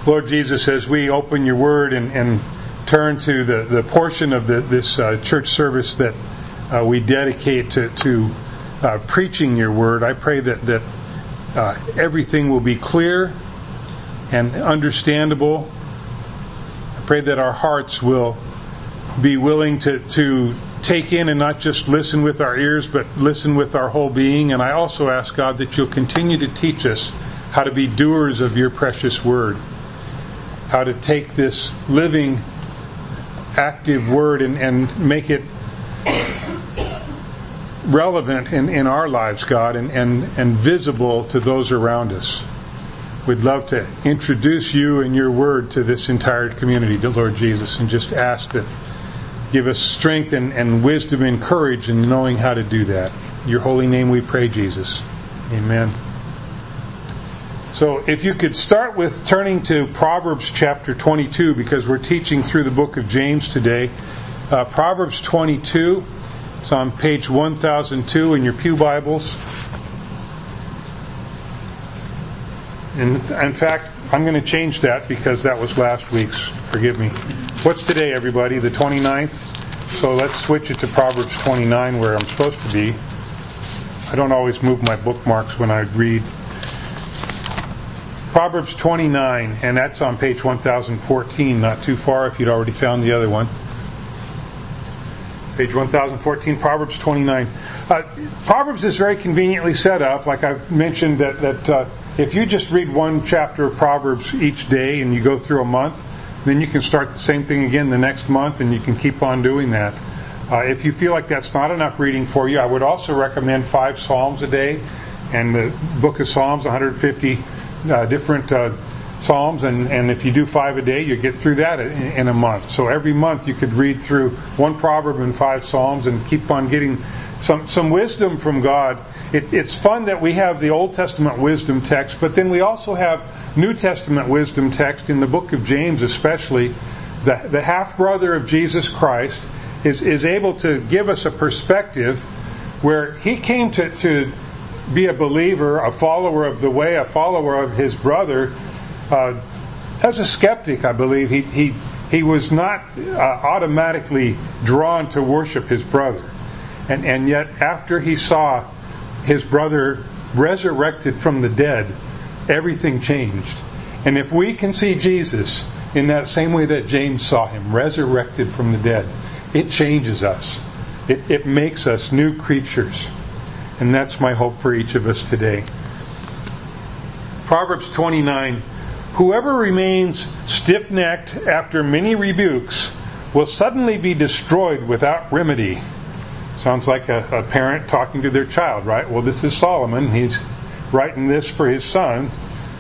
Lord Jesus, as we open your word and turn to the portion of this church service that we dedicate to preaching your word, I pray that everything will be clear and understandable. I pray that our hearts will be willing to take in and not just listen with our ears, but listen with our whole being. And I also ask, God, that you'll continue to teach us how to be doers of your precious word, how to take this living, active word and make it relevant in our lives, God, and visible to those around us. We'd love to introduce you and your word to this entire community, Lord Jesus, and just ask that give us strength and wisdom and courage in knowing how to do that. In your holy name we pray, Jesus. Amen. So if you could start with turning to Proverbs chapter 22, because we're teaching through the book of James today. Proverbs 22, it's on page 1002 in your pew Bibles. In fact, I'm going to change that because that was last week's. Forgive me. What's today, everybody? The 29th? So let's switch it to Proverbs 29 where I'm supposed to be. I don't always move my bookmarks when I read. Proverbs 29, and that's on page 1014, not too far if you'd already found the other one. Page 1014, Proverbs 29. Proverbs is very conveniently set up, like I've mentioned, that if you just read one chapter of Proverbs each day and you go through a month, then you can start the same thing again the next month and you can keep on doing that. If you feel like that's not enough reading for you, I would also recommend 5 Psalms a day, and the book of Psalms, 150 different Psalms, and if you do 5 a day, you get through that in a month. So every month you could read through 1 proverb and 5 Psalms and keep on getting some wisdom from God. It's fun that we have the Old Testament wisdom text, but then we also have New Testament wisdom text in the book of James especially. The half-brother of Jesus Christ is able to give us a perspective where he came to be a believer, a follower of the way, a follower of his brother. As a skeptic, I believe, he was not automatically drawn to worship his brother. And yet, after he saw his brother resurrected from the dead, everything changed. And if we can see Jesus in that same way that James saw him, resurrected from the dead, it changes us. It makes us new creatures. And that's my hope for each of us today. Proverbs 29. Whoever remains stiff-necked after many rebukes will suddenly be destroyed without remedy. Sounds like a parent talking to their child, right? Well, this is Solomon. He's writing this for his son.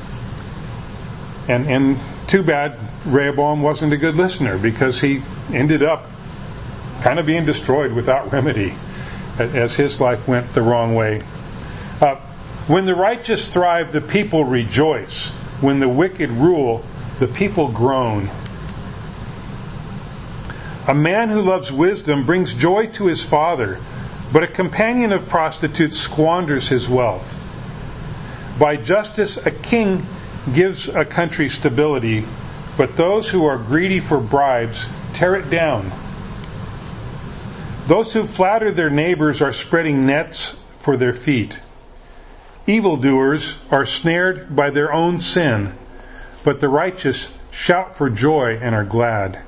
And too bad Rehoboam wasn't a good listener, because he ended up kind of being destroyed without remedy as his life went the wrong way. When the righteous thrive, the people rejoice. When the wicked rule, the people groan. A man who loves wisdom brings joy to his father, but a companion of prostitutes squanders his wealth. By justice, a king gives a country stability, but those who are greedy for bribes tear it down. Those who flatter their neighbors are spreading nets for their feet. Evildoers are snared by their own sin, but the righteous shout for joy and are glad.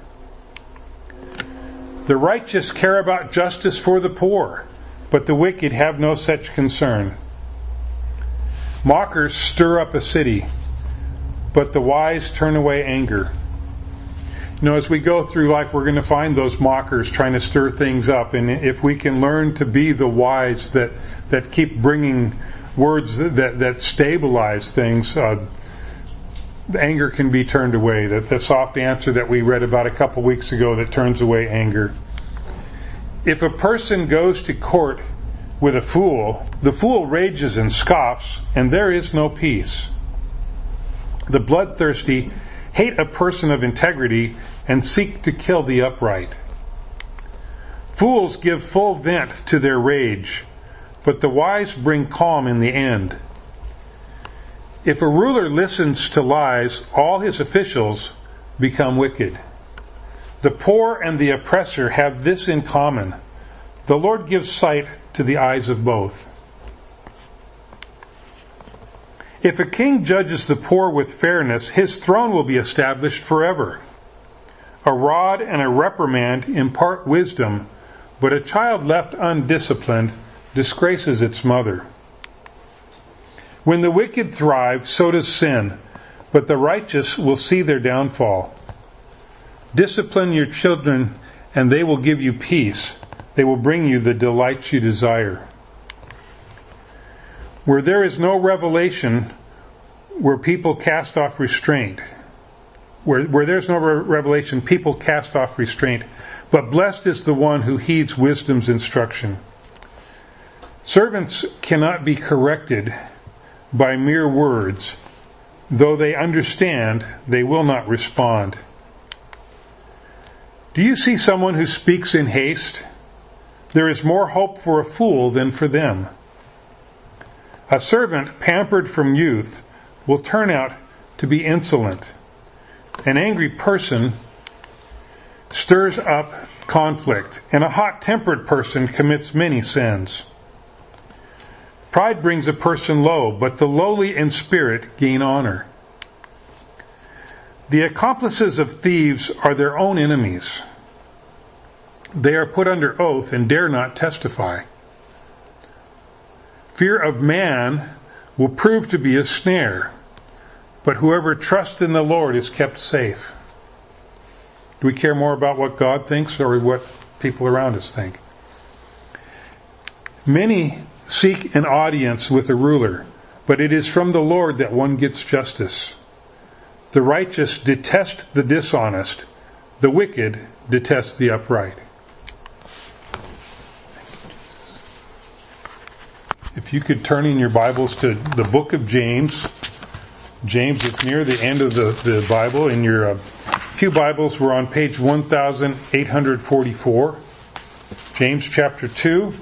The righteous care about justice for the poor, but the wicked have no such concern. Mockers stir up a city, but the wise turn away anger. You know, as we go through life, we're going to find those mockers trying to stir things up. And if we can learn to be the wise that keep bringing words that stabilize things, anger can be turned away. The soft answer that we read about a couple weeks ago that turns away anger. If a person goes to court with a fool, the fool rages and scoffs, and there is no peace. The bloodthirsty hate a person of integrity and seek to kill the upright. Fools give full vent to their rage, but the wise bring calm in the end. If a ruler listens to lies, all his officials become wicked. The poor and the oppressor have this in common: the Lord gives sight to the eyes of both. If a king judges the poor with fairness, his throne will be established forever. A rod and a reprimand impart wisdom, but a child left undisciplined disgraces its mother. When the wicked thrive, so does sin, but the righteous will see their downfall. Discipline your children, and they will give you peace. They will bring you the delights you desire. Where there is no revelation, where people cast off restraint. Where there's no revelation, people cast off restraint. But blessed is the one who heeds wisdom's instruction. Servants cannot be corrected by mere words. Though they understand, they will not respond. Do you see someone who speaks in haste? There is more hope for a fool than for them. A servant pampered from youth will turn out to be insolent. An angry person stirs up conflict, and a hot-tempered person commits many sins. Pride brings a person low, but the lowly in spirit gain honor. The accomplices of thieves are their own enemies. They are put under oath and dare not testify. Fear of man will prove to be a snare, but whoever trusts in the Lord is kept safe. Do we care more about what God thinks or what people around us think? Many seek an audience with a ruler, but it is from the Lord that one gets justice. The righteous detest the dishonest. The wicked detest the upright. If you could turn in your Bibles to the book of James. James is near the end of the Bible. In your pew Bibles, we're on page 1844. James chapter 2.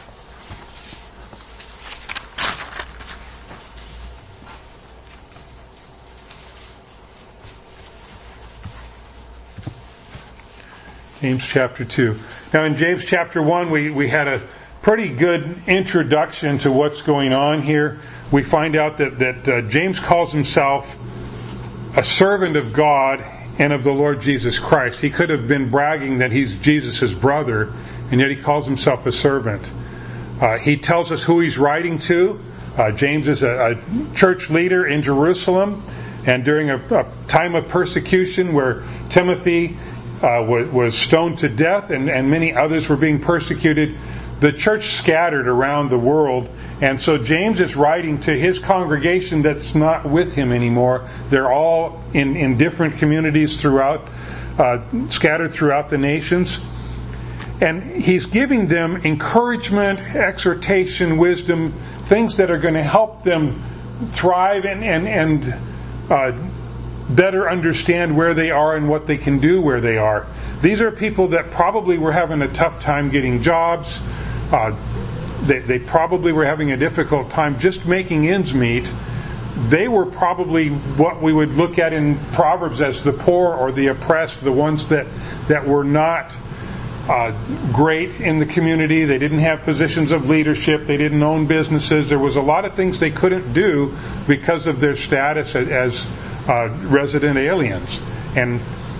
James chapter 2. Now in James chapter 1, we had a pretty good introduction to what's going on here. We find out that James calls himself a servant of God and of the Lord Jesus Christ. He could have been bragging that he's Jesus' brother, and yet he calls himself a servant. He tells us who he's writing to. James is a church leader in Jerusalem, and during a time of persecution where Timothy was stoned to death and many others were being persecuted, the church scattered around the world, and so James is writing to his congregation that's not with him anymore. They're all in different communities throughout, scattered throughout the nations. And he's giving them encouragement, exhortation, wisdom, things that are going to help them thrive and better understand where they are and what they can do where they are. These are people that probably were having a tough time getting jobs. They probably were having a difficult time just making ends meet. They were probably what we would look at in Proverbs as the poor or the oppressed, the ones that were not great in the community. They didn't have positions of leadership. They didn't own businesses. There was a lot of things they couldn't do because of their status as resident aliens. And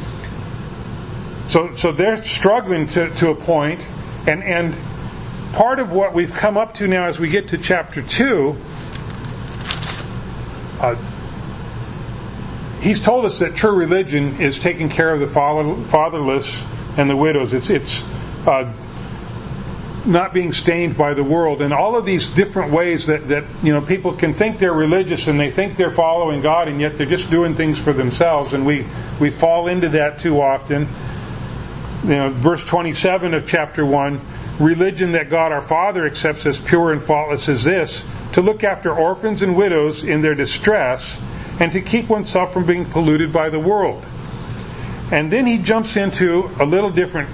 so they're struggling to a point. And part of what we've come up to now as we get to chapter 2, he's told us that true religion is taking care of the fatherless and the widows. It's not being stained by the world, and all of these different ways that people can think they're religious and they think they're following God, and yet they're just doing things for themselves, and we fall into that too often. Verse 27 of chapter 1, religion that God our Father accepts as pure and faultless is this: to look after orphans and widows in their distress, and to keep oneself from being polluted by the world. And then he jumps into a little different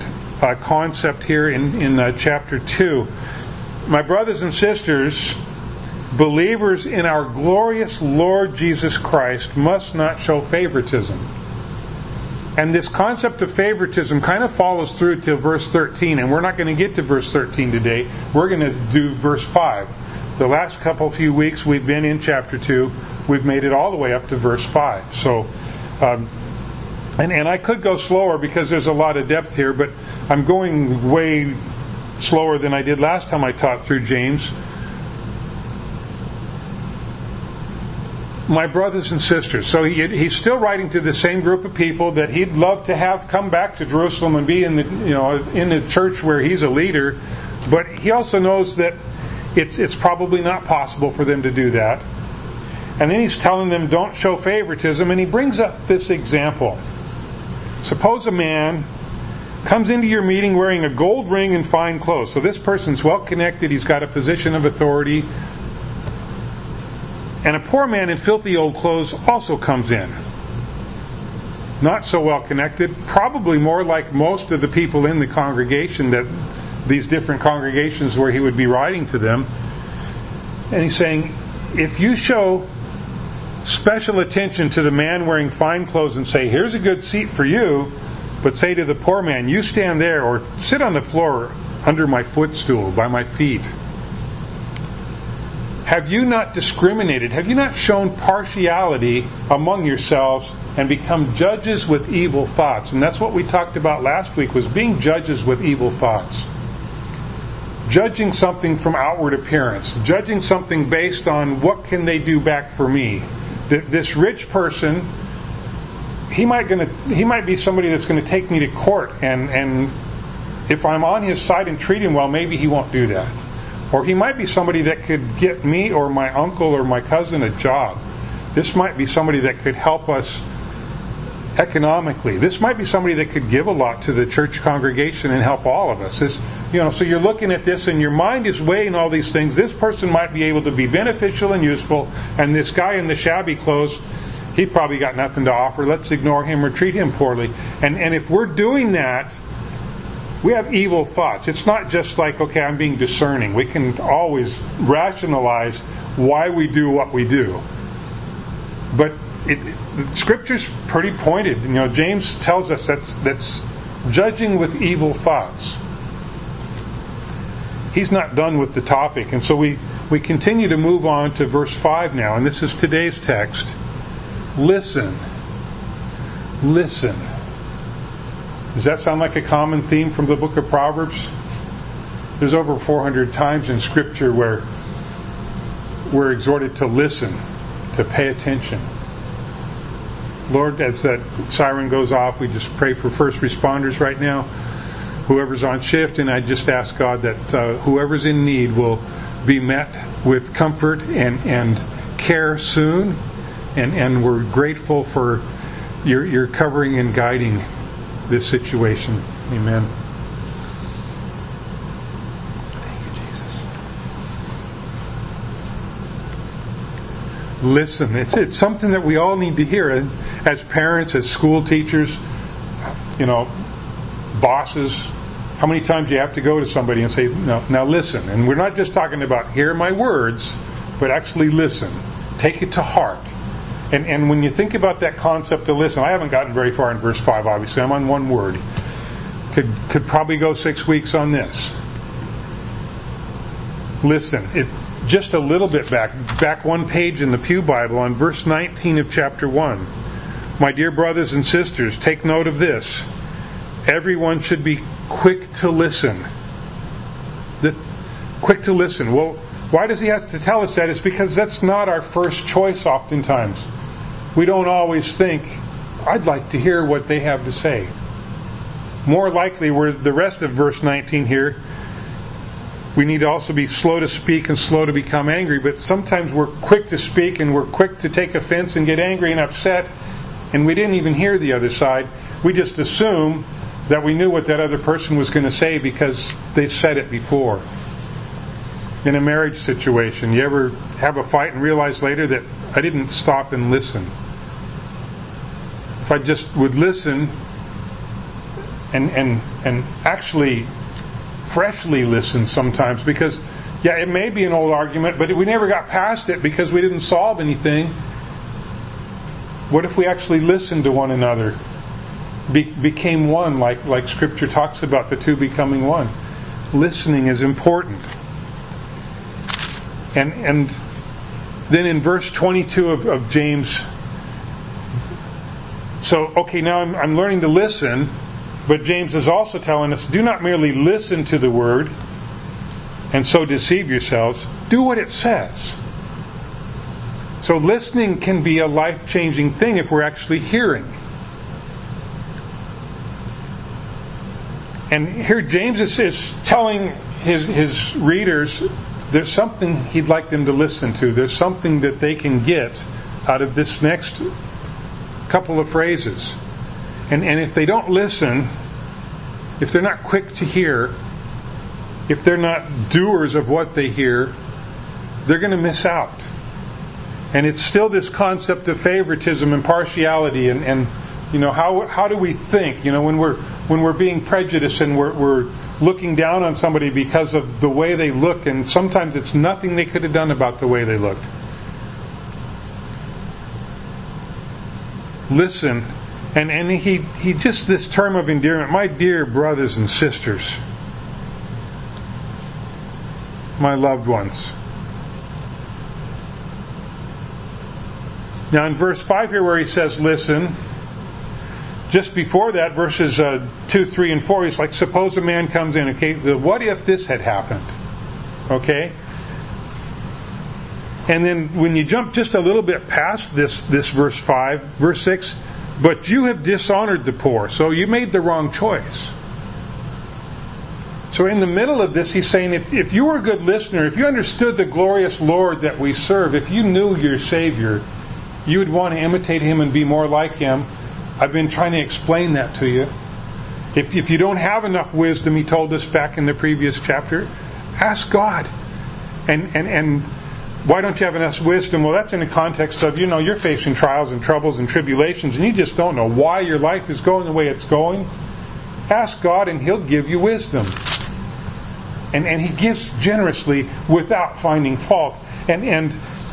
concept here in chapter 2. My brothers and sisters, believers in our glorious Lord Jesus Christ must not show favoritism. And this concept of favoritism kind of follows through to verse 13, and we're not going to get to verse 13 today. We're going to do verse 5. The last few weeks we've been in chapter 2. We've made it all the way up to verse 5. So, and I could go slower because there's a lot of depth here, but I'm going way slower than I did last time I taught through James. My brothers and sisters. So he's still writing to the same group of people that he'd love to have come back to Jerusalem and be in the church where he's a leader, but he also knows that it's probably not possible for them to do that. And then he's telling them don't show favoritism, and he brings up this example. Suppose a man comes into your meeting wearing a gold ring and fine clothes. So this person's well connected, he's got a position of authority. And a poor man in filthy old clothes also comes in. Not so well connected, probably more like most of the people in the congregation, that these different congregations where he would be writing to them. And he's saying, if you show special attention to the man wearing fine clothes and say, here's a good seat for you, but say to the poor man, you stand there or sit on the floor under my footstool by my feet. Have you not discriminated? Have you not shown partiality among yourselves and become judges with evil thoughts? And that's what we talked about last week, was being judges with evil thoughts. Judging something from outward appearance. Judging something based on what can they do back for me. This rich person, he might be somebody that's going to take me to court, and if I'm on his side and treat him well, maybe he won't do that. Or he might be somebody that could get me or my uncle or my cousin a job. This might be somebody that could help us economically. This might be somebody that could give a lot to the church congregation and help all of us. So you're looking at this and your mind is weighing all these things. This person might be able to be beneficial and useful, and this guy in the shabby clothes, he probably got nothing to offer. Let's ignore him or treat him poorly. And if we're doing that, we have evil thoughts. It's not just like, okay, I'm being discerning. We can always rationalize why we do what we do. But Scripture's pretty pointed. James tells us that's judging with evil thoughts. He's not done with the topic. And so we continue to move on to verse 5 now. And this is today's text. Listen. Listen. Does that sound like a common theme from the book of Proverbs? There's over 400 times in Scripture where we're exhorted to listen, to pay attention. Lord, as that siren goes off, we just pray for first responders right now, whoever's on shift, and I just ask God that whoever's in need will be met with comfort and care soon, and we're grateful for your covering and guiding this situation. Amen. Thank you, Jesus. Listen, it's something that we all need to hear as parents, as school teachers, bosses. How many times do you have to go to somebody and say, no, now listen? And we're not just talking about hear my words, but actually listen. Take it to heart. And when you think about that concept of listen, I haven't gotten very far in verse 5, obviously. I'm on one word. Could probably go 6 weeks on this. Listen, just a little bit back one page in the Pew Bible on verse 19 of chapter 1. My dear brothers and sisters, take note of this. Everyone should be quick to listen. Quick to listen. Well, why does he have to tell us that? It's because that's not our first choice oftentimes. We don't always think, I'd like to hear what they have to say. More likely, we're the rest of verse 19 here, we need to also be slow to speak and slow to become angry, but sometimes we're quick to speak and we're quick to take offense and get angry and upset, and we didn't even hear the other side. We just assume that we knew what that other person was going to say because they've said it before. In a marriage situation, you ever have a fight and realize later that I didn't stop and listen? If I just would listen and actually freshly listen sometimes, because Yeah, it may be an old argument, but we never got past it because we didn't solve anything. What if we actually listened to one another? Became one, like Scripture talks about the two becoming one. Listening is important. And then in verse 22 of James, so, okay, now I'm learning to listen, but James is also telling us, do not merely listen to the word and so deceive yourselves. Do what it says. So listening can be a life-changing thing if we're actually hearing. And here James is telling his readers there's something he'd like them to listen to. There's something that they can get out of this next couple of phrases. And if they don't listen, if they're not quick to hear, if they're not doers of what they hear, they're going to miss out. And it's still this concept of favoritism and partiality and you know, how do we think? You know, when we're being prejudiced and we're looking down on somebody because of the way they look, and sometimes it's nothing they could have done about the way they looked. Listen, and he just this term of endearment, my dear brothers and sisters, my loved ones. Now in verse 5 here where he says listen, just before that, verses 2, 3, and 4, he's like, suppose a man comes in, okay, what if this had happened? Okay? And then when you jump just a little bit past this verse 5, verse 6, but you have dishonored the poor, so you made the wrong choice. So in the middle of this, he's saying, if you were a good listener, if you understood the glorious Lord that we serve, if you knew your Savior, you would want to imitate Him and be more like Him. I've been trying to explain that to you. If you don't have enough wisdom, he told us back in the previous chapter, ask God. And why don't you have enough wisdom? Well, that's in the context of, you know, you're facing trials and troubles and tribulations and you just don't know why your life is going the way it's going. Ask God and He'll give you wisdom. And He gives generously without finding fault. And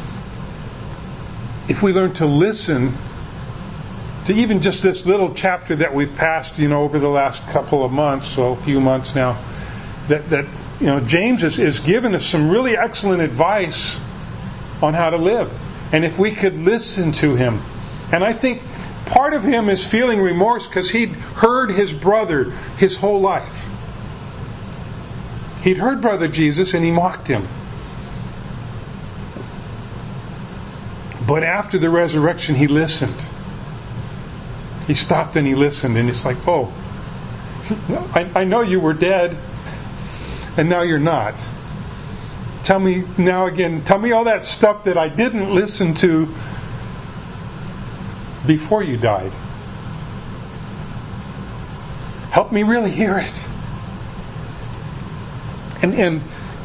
if we learn to listen to even just this little chapter that we've passed, you know, over the last couple of months, so a few months now, that you know, James is giving us some really excellent advice on how to live. And if we could listen to him. And I think part of him is feeling remorse because he'd heard his brother his whole life. He'd heard Brother Jesus and he mocked him. But after the resurrection, he listened. He stopped and he listened, and it's like, oh, I know you were dead, and now you're not. Tell me now again, tell me all that stuff that I didn't listen to before you died. Help me really hear it. And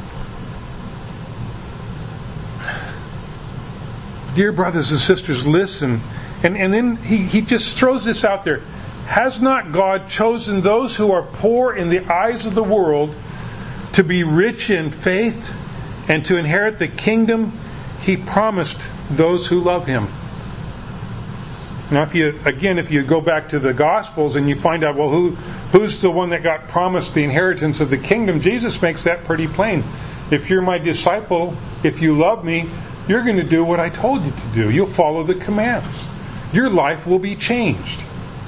dear brothers and sisters, listen. And then he just throws this out there. Has not God chosen those who are poor in the eyes of the world to be rich in faith and to inherit the kingdom He promised those who love Him? Now, if you go back to the Gospels and you find out, well, who's the one that got promised the inheritance of the kingdom? Jesus makes that pretty plain. If you're my disciple, if you love me, you're going to do what I told you to do. You'll follow the commands. Your life will be changed.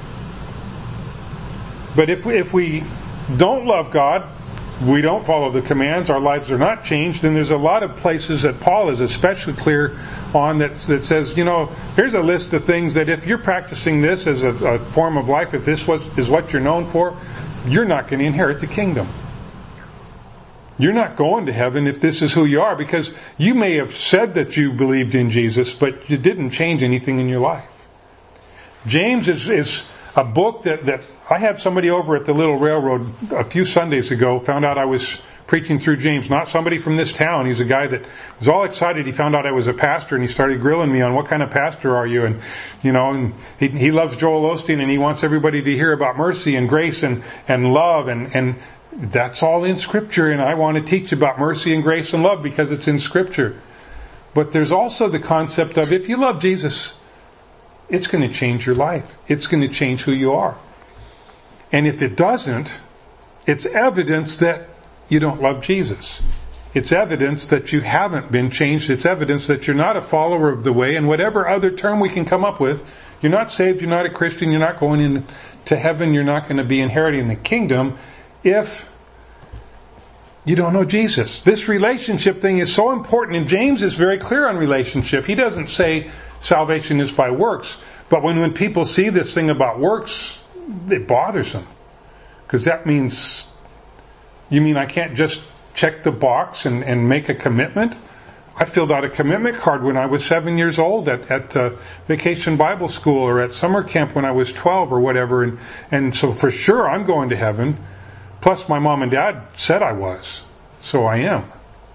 But if we don't love God, we don't follow the commands, our lives are not changed, and there's a lot of places that Paul is especially clear on that says, you know, here's a list of things that if you're practicing this as a form of life, if this is what you're known for, you're not going to inherit the kingdom. You're not going to heaven if this is who you are, because you may have said that you believed in Jesus, but you didn't change anything in your life. James is a book that I had somebody over at the Little Railroad a few Sundays ago, found out I was preaching through James, not somebody from this town. He's a guy that was all excited. He found out I was a pastor and he started grilling me on what kind of pastor are you? And, you know, and he loves Joel Osteen and he wants everybody to hear about mercy and grace and love and That's all in Scripture, and I want to teach about mercy and grace and love because it's in Scripture. But there's also the concept of if you love Jesus, it's going to change your life. It's going to change who you are. And if it doesn't, it's evidence that you don't love Jesus. It's evidence that you haven't been changed. It's evidence that you're not a follower of the way, and whatever other term we can come up with, you're not saved, you're not a Christian, you're not going into heaven, you're not going to be inheriting the kingdom if you don't know Jesus. This relationship thing is so important, and James is very clear on relationship. He doesn't say salvation is by works, but when people see this thing about works, it bothers them. Because that means, you mean I can't just check the box and make a commitment? I filled out a commitment card when I was 7 years old at Vacation Bible School or at summer camp when I was 12 or whatever. And so for sure I'm going to heaven. Plus my mom and dad said I was. So I am.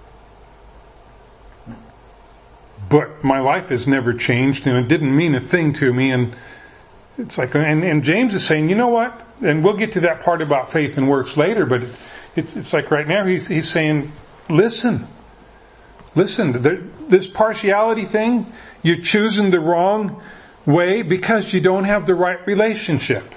But my life has never changed and it didn't mean a thing to me. And it's like, and James is saying, you know what? And we'll get to that part about faith and works later, but it's like right now he's saying, listen, this partiality thing, you're choosing the wrong way because you don't have the right relationship.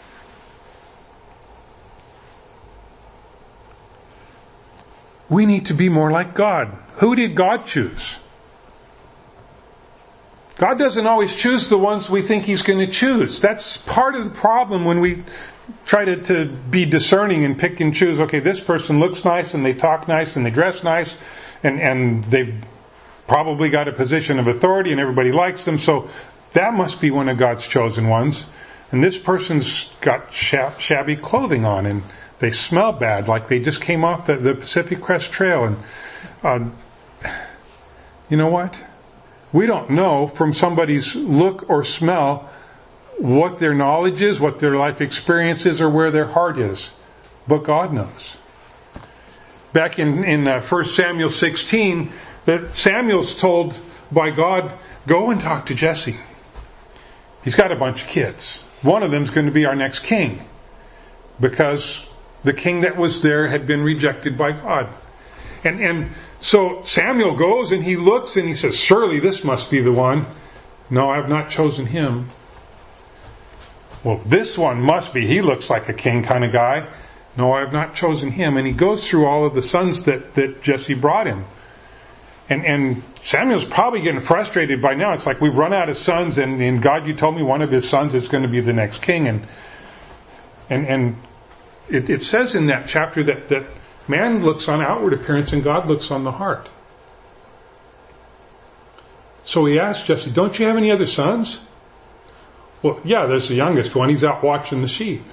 We need to be more like God. Who did God choose? God doesn't always choose the ones we think He's going to choose. That's part of the problem when we try to be discerning and pick and choose. Okay, this person looks nice and they talk nice and they dress nice and they've probably got a position of authority and everybody likes them, so that must be one of God's chosen ones. And this person's got shabby clothing on and they smell bad, like they just came off the Pacific Crest Trail. And you know what? We don't know from somebody's look or smell what their knowledge is, what their life experience is, or where their heart is. But God knows. Back in 1 Samuel 16, that Samuel's told by God, go and talk to Jesse. He's got a bunch of kids. One of them's going to be our next king. Because the king that was there had been rejected by God. And so Samuel goes and he looks and he says, surely this must be the one. No, I've not chosen him. Well, this one must be. He looks like a king kind of guy. No, I've not chosen him. And he goes through all of the sons that Jesse brought him. And Samuel's probably getting frustrated by now. It's like we've run out of sons and God, you told me one of his sons is going to be the next king. And it says in that chapter that man looks on outward appearance and God looks on the heart. So he asked Jesse, don't you have any other sons? Well, yeah, there's the youngest one. He's out watching the sheep.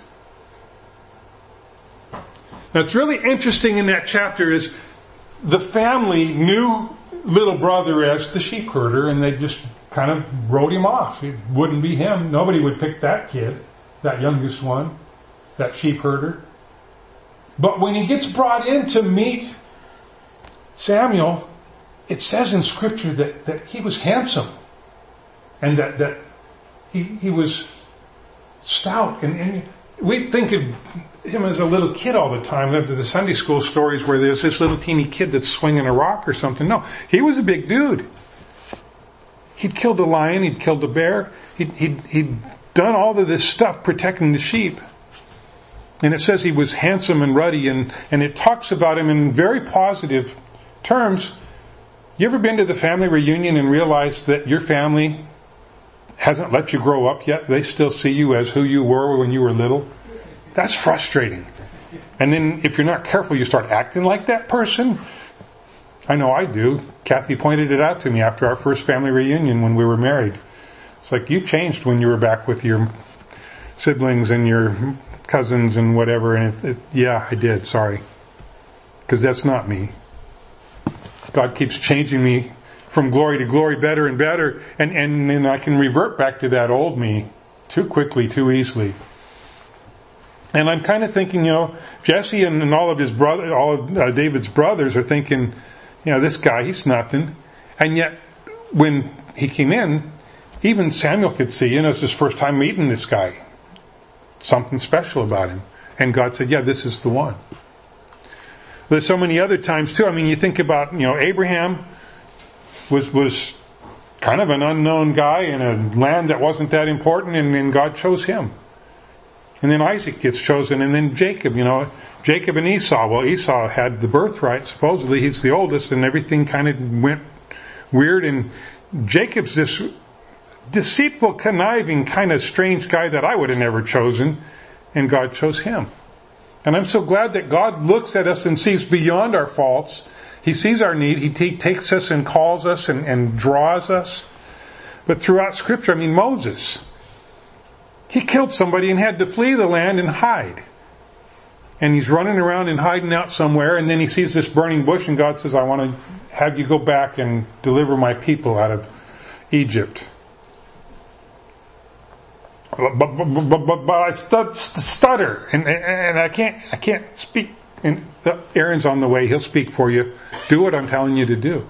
Now, it's really interesting in that chapter is the family knew little brother as the sheep herder, and they just kind of wrote him off. It wouldn't be him. Nobody would pick that kid, that youngest one, that sheep herder. But when he gets brought in to meet Samuel, it says in Scripture that he was handsome, and that he was stout, and we think of him as a little kid all the time. The Sunday school stories where there's this little teeny kid that's swinging a rock or something. No, he was a big dude. He'd killed a lion, he'd killed a bear, he'd done all of this stuff protecting the sheep. And it says he was handsome and ruddy, and it talks about him in very positive terms. You ever been to the family reunion and realized that your family hasn't let you grow up yet? They still see you as who you were when you were little. That's frustrating. And then if you're not careful, you start acting like that person. I know I do. Kathy pointed it out to me after our first family reunion when we were married. It's like, you changed when you were back with your siblings and your cousins and whatever. And yeah, I did. Sorry. Because that's not me. God keeps changing me from glory to glory, better and better, and then I can revert back to that old me too quickly, too easily. And I'm kind of thinking, Jesse and all of his brother, all of David's brothers are thinking, this guy, he's nothing. And yet, when he came in, even Samuel could see, it's his first time meeting this guy. Something special about him. And God said, yeah, this is the one. There's so many other times too. I mean, you think about, Abraham was kind of an unknown guy in a land that wasn't that important, and then God chose him. And then Isaac gets chosen, and then Jacob, Jacob and Esau. Well, Esau had the birthright, supposedly. He's the oldest, and everything kind of went weird. And Jacob's this deceitful, conniving, kind of strange guy that I would have never chosen, and God chose him. And I'm so glad that God looks at us and sees beyond our faults. He sees our need. He takes us and calls us and draws us. But throughout Scripture, Moses, he killed somebody and had to flee the land and hide. And he's running around and hiding out somewhere, and then he sees this burning bush, and God says, I want to have you go back and deliver my people out of Egypt. But I stutter, and I can't speak. And Aaron's on the way. He'll speak for you. Do what I'm telling you to do.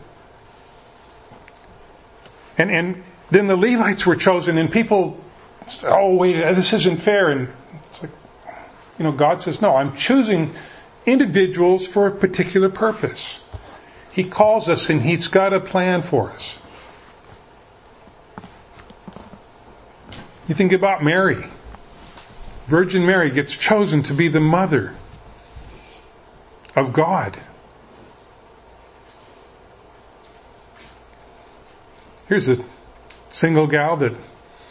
And then the Levites were chosen, and people say, oh, wait, this isn't fair. And it's like, God says, no, I'm choosing individuals for a particular purpose. He calls us, and He's got a plan for us. You think about Mary. Virgin Mary gets chosen to be the mother of God. Here's a single gal that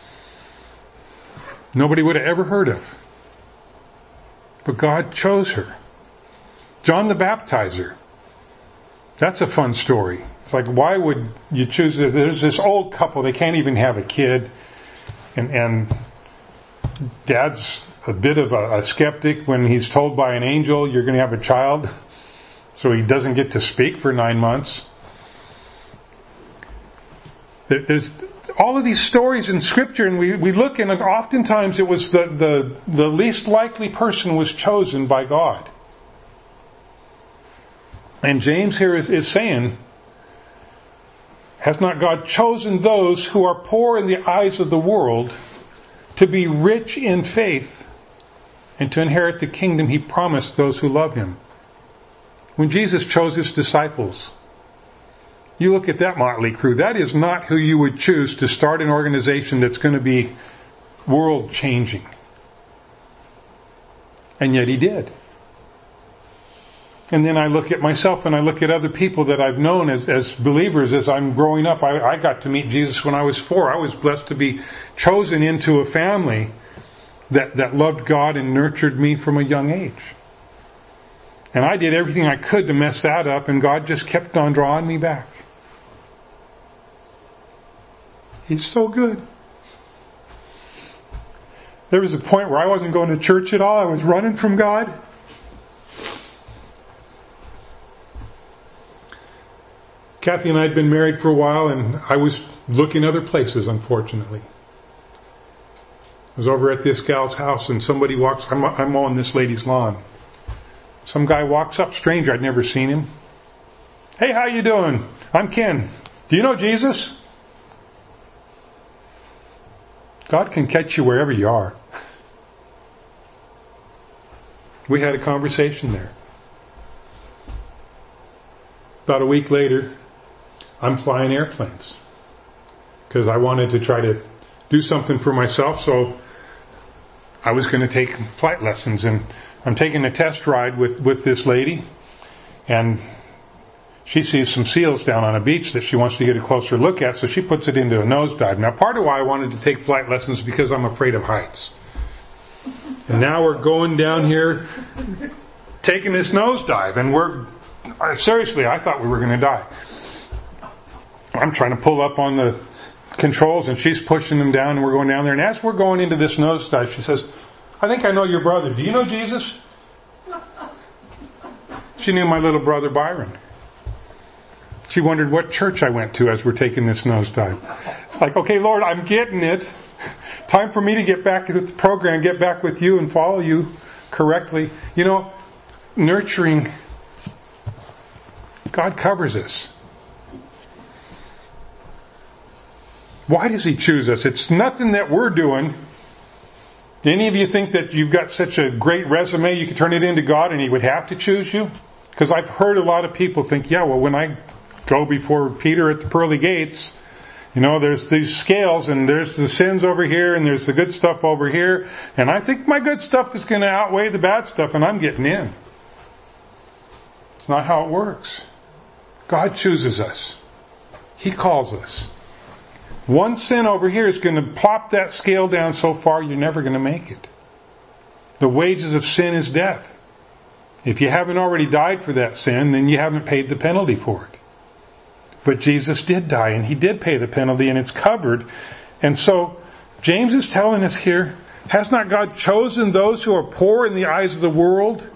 nobody would have ever heard of. But God chose her. John the Baptizer. That's a fun story. It's like, why would you choose it? There's this old couple, they can't even have a kid. And Dad's a bit of a skeptic when he's told by an angel, you're going to have a child. So he doesn't get to speak for 9 months. There's all of these stories in Scripture, and we look, and oftentimes it was the least likely person was chosen by God. And James here is saying, has not God chosen those who are poor in the eyes of the world to be rich in faith and to inherit the kingdom He promised those who love Him? When Jesus chose His disciples, you look at that motley crew, that is not who you would choose to start an organization that's going to be world changing. And yet He did. And then I look at myself and I look at other people that I've known as believers as I'm growing up. I got to meet Jesus when I was 4. I was blessed to be chosen into a family that loved God and nurtured me from a young age. And I did everything I could to mess that up, and God just kept on drawing me back. He's so good. There was a point where I wasn't going to church at all. I was running from God. Kathy and I had been married for a while, and I was looking other places, unfortunately. I was over at this gal's house, and somebody walks, I'm mowing this lady's lawn. Some guy walks up, stranger, I'd never seen him. Hey, how you doing? I'm Ken. Do you know Jesus? God can catch you wherever you are. We had a conversation there. About a week later, I'm flying airplanes because I wanted to try to do something for myself, so I was going to take flight lessons, and I'm taking a test ride with this lady, and she sees some seals down on a beach that she wants to get a closer look at, so she puts it into a nosedive. Now, part of why I wanted to take flight lessons is because I'm afraid of heights. And now we're going down here taking this nosedive, and seriously, I thought we were going to die. I'm trying to pull up on the controls, and she's pushing them down, and we're going down there. And as we're going into this nosedive, she says, I think I know your brother. Do you know Jesus? She knew my little brother Byron. She wondered what church I went to as we're taking this nosedive. It's like, okay, Lord, I'm getting it. Time for me to get back to the program, get back with you and follow you correctly. Nurturing, God covers us. Why does He choose us? It's nothing that we're doing. Any of you think that you've got such a great resume you could turn it into God and He would have to choose you? Because I've heard a lot of people think, yeah, well, when I go before Peter at the pearly gates, there's these scales and there's the sins over here and there's the good stuff over here. And I think my good stuff is going to outweigh the bad stuff and I'm getting in. It's not how it works. God chooses us. He calls us. One sin over here is going to plop that scale down so far you're never going to make it. The wages of sin is death. If you haven't already died for that sin, then you haven't paid the penalty for it. But Jesus did die and He did pay the penalty and it's covered. And so James is telling us here, has not God chosen those who are poor in the eyes of the world?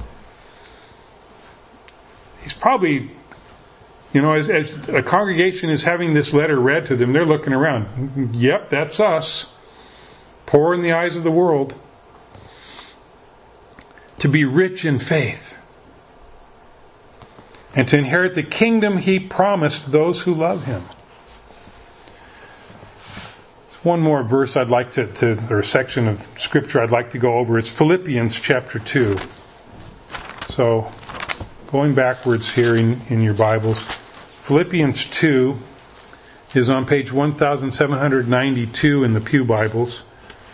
He's probably, as a congregation is having this letter read to them, they're looking around. Yep, that's us. Poor in the eyes of the world. To be rich in faith. And to inherit the kingdom He promised those who love Him. One more verse I'd like or a section of scripture I'd like to go over. It's Philippians chapter 2. So, going backwards here in your Bibles. Philippians 2 is on page 1792 in the Pew Bibles.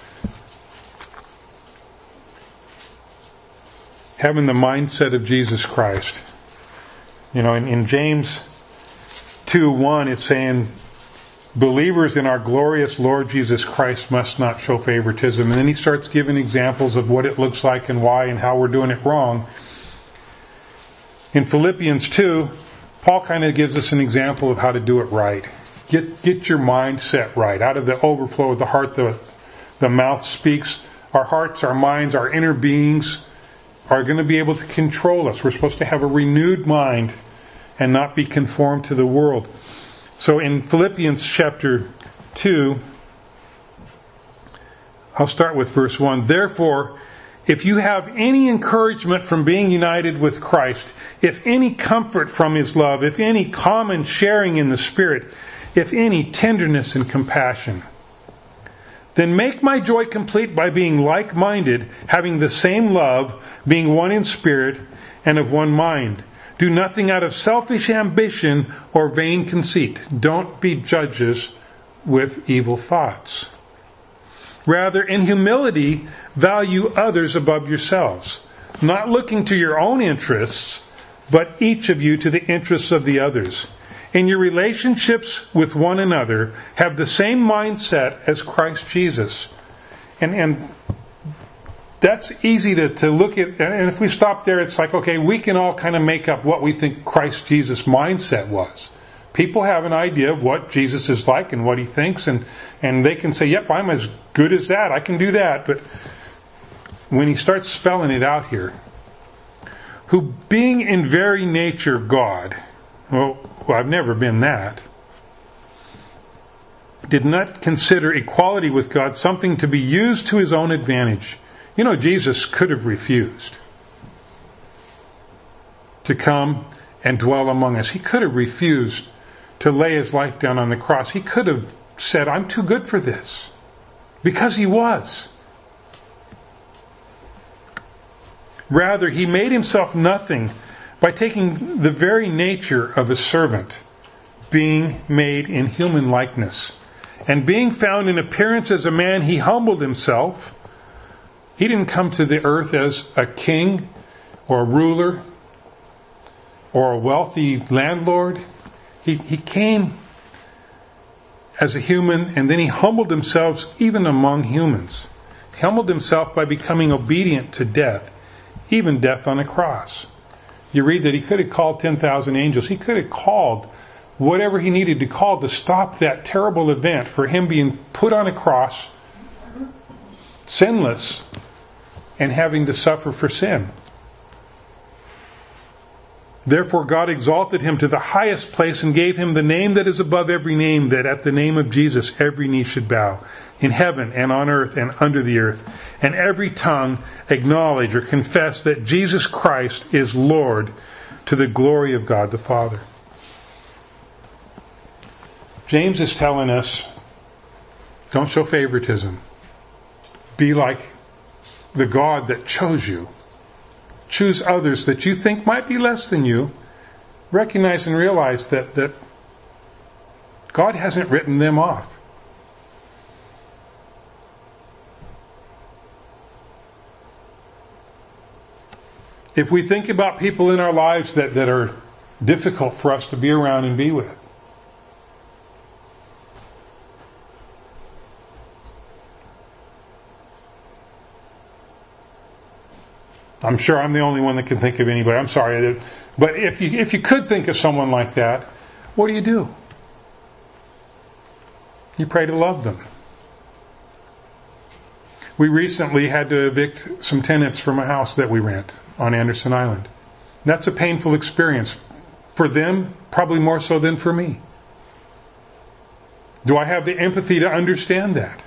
Having the mindset of Jesus Christ. In James 2:1 it's saying, believers in our glorious Lord Jesus Christ must not show favoritism. And then he starts giving examples of what it looks like and why and how we're doing it wrong. In Philippians 2, Paul kind of gives us an example of how to do it right. Get your mind set right. Out of the overflow of the heart, the mouth speaks. Our hearts, our minds, our inner beings are going to be able to control us. We're supposed to have a renewed mind and not be conformed to the world. So in Philippians chapter 2, I'll start with verse 1. Therefore, if you have any encouragement from being united with Christ, if any comfort from His love, if any common sharing in the Spirit, if any tenderness and compassion, then make my joy complete by being like-minded, having the same love, being one in spirit and of one mind. Do nothing out of selfish ambition or vain conceit. Don't be judges with evil thoughts. Rather, in humility, value others above yourselves, not looking to your own interests, but each of you to the interests of the others. In your relationships with one another, have the same mindset as Christ Jesus. And that's easy to look at. And if we stop there, it's like, okay, we can all kind of make up what we think Christ Jesus' mindset was. People have an idea of what Jesus is like and what He thinks, and they can say, yep, I'm as good as that. I can do that. But when He starts spelling it out here, who being in very nature God, well, I've never been that, did not consider equality with God something to be used to His own advantage. Jesus could have refused to come and dwell among us. He could have refused to lay His life down on the cross. He could have said, I'm too good for this. Because He was. Rather, He made Himself nothing by taking the very nature of a servant, being made in human likeness. And being found in appearance as a man, He humbled Himself. He didn't come to the earth as a king or a ruler or a wealthy landlord. He came as a human, and then He humbled Himself even among humans. He humbled Himself by becoming obedient to death, even death on a cross. You read that He could have called 10,000 angels. He could have called whatever He needed to call to stop that terrible event for Him being put on a cross, sinless, and having to suffer for sin. Therefore God exalted Him to the highest place and gave Him the name that is above every name, that at the name of Jesus every knee should bow, in heaven and on earth and under the earth, and every tongue acknowledge or confess that Jesus Christ is Lord, to the glory of God the Father. James is telling us, don't show favoritism. Be like the God that chose you. choose others that you think might be less than you, recognize and realize that God hasn't written them off. If we think about people in our lives that are difficult for us to be around and be with, I'm sure I'm the only one that can think of anybody. I'm sorry. But if you could think of someone like that, what do? You pray to love them. We recently had to evict some tenants from a house that we rent on Anderson Island. That's a painful experience. For them, probably more so than for me. Do I have the empathy to understand that?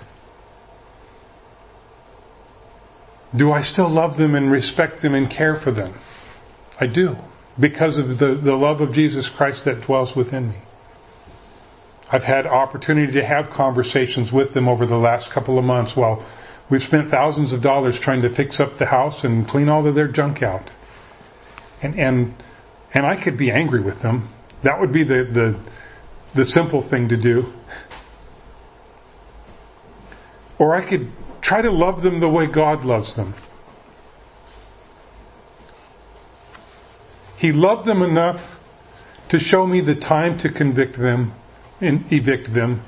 Do I still love them and respect them and care for them? I do, because of the love of Jesus Christ that dwells within me. I've had opportunity to have conversations with them over the last couple of months while we've spent thousands of dollars trying to fix up the house and clean all of their junk out. And I could be angry with them. That would be the simple thing to do. Or I could try to love them the way God loves them. He loved them enough to show me the time to convict them and evict them,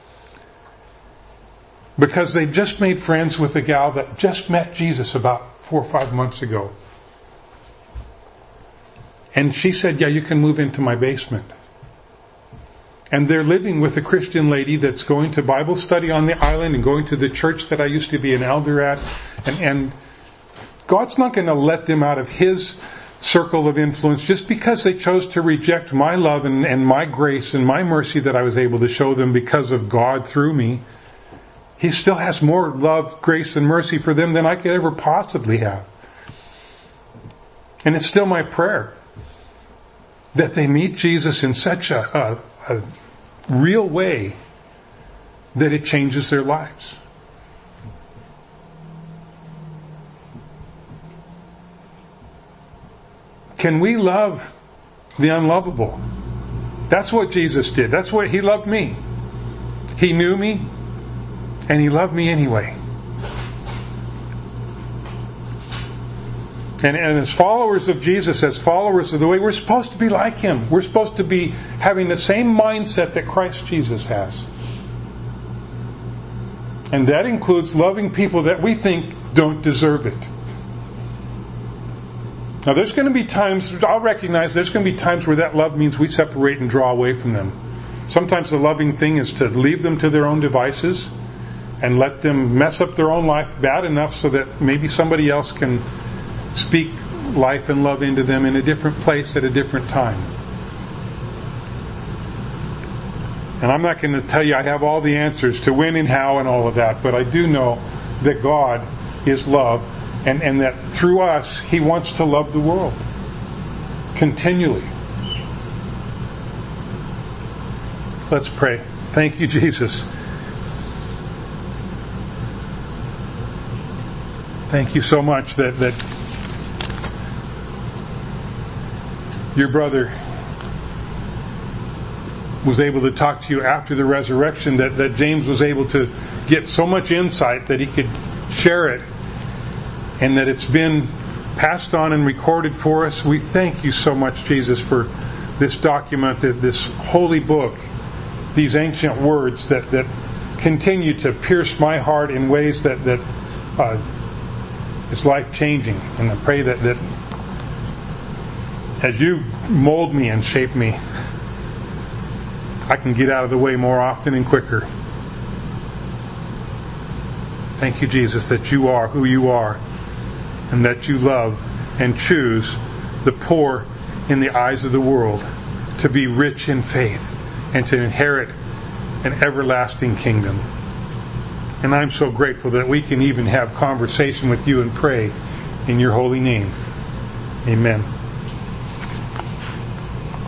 because they just made friends with a gal that just met Jesus about 4 or 5 months ago. And she said, yeah, you can move into my basement. And they're living with a Christian lady that's going to Bible study on the island and going to the church that I used to be an elder at. And God's not going to let them out of His circle of influence just because they chose to reject my love and my grace and my mercy that I was able to show them because of God through me. He still has more love, grace, and mercy for them than I could ever possibly have. And it's still my prayer that they meet Jesus in such a real way that it changes their lives. Can we love the unlovable? That's what Jesus did. That's what He loved me. He knew me, and He loved me anyway. And as followers of Jesus, as followers of the way, we're supposed to be like Him. We're supposed to be having the same mindset that Christ Jesus has. And that includes loving people that we think don't deserve it. Now there's going to be times, I'll recognize there's going to be times where that love means we separate and draw away from them. Sometimes the loving thing is to leave them to their own devices and let them mess up their own life bad enough so that maybe somebody else can speak life and love into them in a different place at a different time. And I'm not going to tell you I have all the answers to when and how and all of that, but I do know that God is love, and that through us He wants to love the world continually. Let's pray. Thank you, Jesus. Thank you so much that your brother was able to talk to you after the resurrection, that James was able to get so much insight that he could share it, and that it's been passed on and recorded for us. We thank you so much, Jesus, for this document, this holy book, these ancient words that continue to pierce my heart in ways that is life-changing. And I pray that as you mold me and shape me, I can get out of the way more often and quicker. Thank you, Jesus, that you are who you are, and that you love and choose the poor in the eyes of the world to be rich in faith and to inherit an everlasting kingdom. And I'm so grateful that we can even have conversation with you and pray in your holy name. Amen.